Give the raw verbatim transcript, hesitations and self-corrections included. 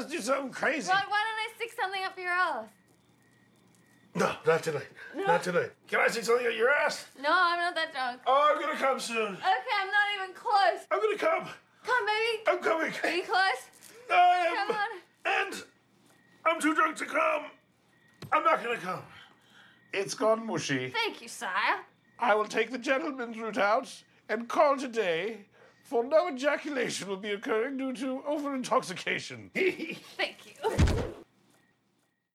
do something crazy. Why, why don't I stick something up your ass? No, not tonight. No. Not tonight. Can I stick something up your ass? No, I'm not that drunk. Oh, I'm gonna come soon. Okay, I'm not even close. I'm gonna come. Come, baby. I'm coming. Are you close? I am. Come on. And I'm too drunk to come. I'm not gonna come. It's gone mushy. Thank you, sire. I will take the gentleman's route out and call today, for no ejaculation will be occurring due to over-intoxication. Thank you.